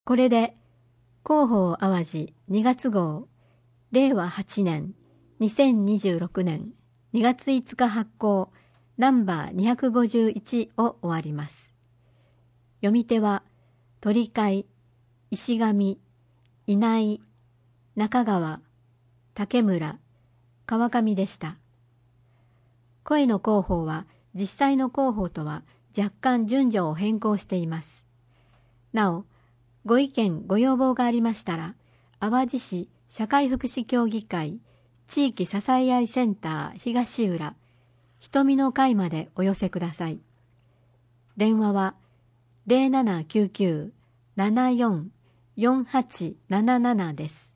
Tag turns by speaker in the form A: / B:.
A: これで広報淡路2月号令和8年2026年2月5日発行ナンバー251を終わります。読み手は鳥飼、石上、稲井、中川、竹村、川上でした。声の広報は実際の広報とは若干順序を変更しています。なお、ご意見ご要望がありましたら、淡路市社会福祉協議会地域支え合いセンター東浦瞳の会までお寄せください。電話は 0799-74-4877 です。